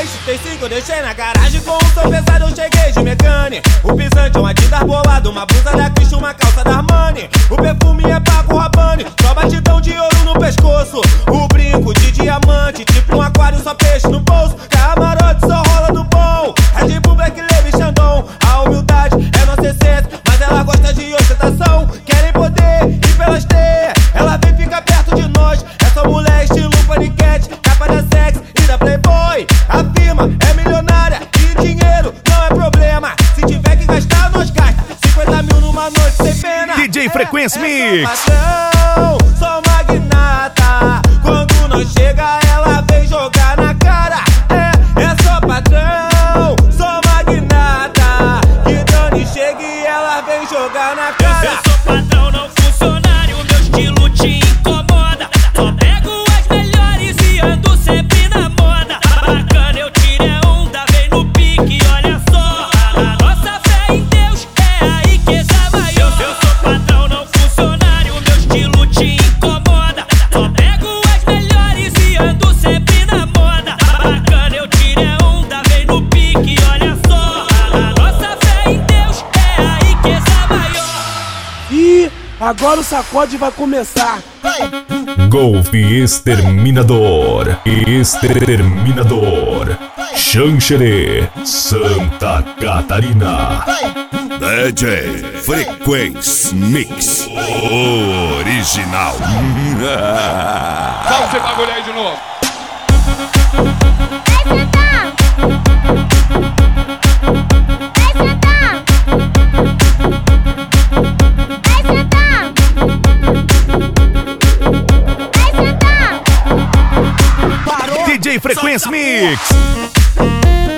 Tem 5 eu deixei na garagem com um som pesado, eu cheguei de Mecane. O pisante é um Adidas bolado, uma blusa da Cristo, uma calça da Armani. O perfume é Paco Rabanne, só batidão de ouro no pescoço. O brinco de diamante, tipo um aquário, só peixe no bolso. Camarote só rola do bom, Red Bull, Black Label, Xandão. A humildade é nossa essência, mas ela gosta de ostentação. Querem poder e pelas ter, ela vem ficar perto de nós. Essa mulher estilo paniquete, capa da Sex e da Playboy. A firma é milionária e dinheiro não é problema. Se tiver que gastar, nós gasta 50 mil numa noite sem pena. DJ Frequência Mix. Patrão, sou magnata. Quando nós chega, ela vem jogar na cara. É só patrão, sou magnata. Que Dani chega e ela vem jogar na cara. Eu sou patrão, não funcionário. Meu estilo te incomoda. Só pego as melhores e ando sempre na moda. Bacana, eu tirei onda, vem no pique, olha só. A nossa fé em Deus é aí que já vai. Eu sou patrão, não funcionário. Meu estilo te incomoda. Só pego as melhores e ando sempre na moda. Bacana, eu tirei onda, vem no pique, olha só. A nossa fé em Deus é aí que já vai. E agora o sacode vai começar. Golf Exterminador. Exterminador. Xanxerê, Santa Catarina. DJ Frequência Mix original. Solta esse bagulho aí de novo. DJ Frequência Mix.